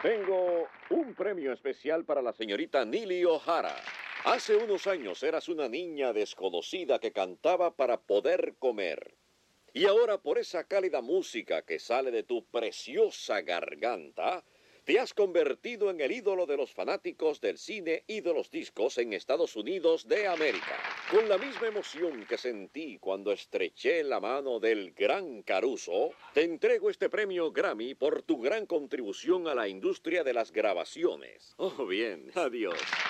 Tengo un premio especial para la señorita Neely O'Hara. Hace unos años eras una niña desconocida que cantaba para poder comer. Y ahora por esa cálida música que sale de tu preciosa garganta, te has convertido en el ídolo de los fanáticos del cine y de los discos en Estados Unidos de América. Con la misma emoción que sentí cuando estreché la mano del gran Caruso, te entrego este premio Grammy por tu gran contribución a la industria de las grabaciones. Oh, bien, adiós.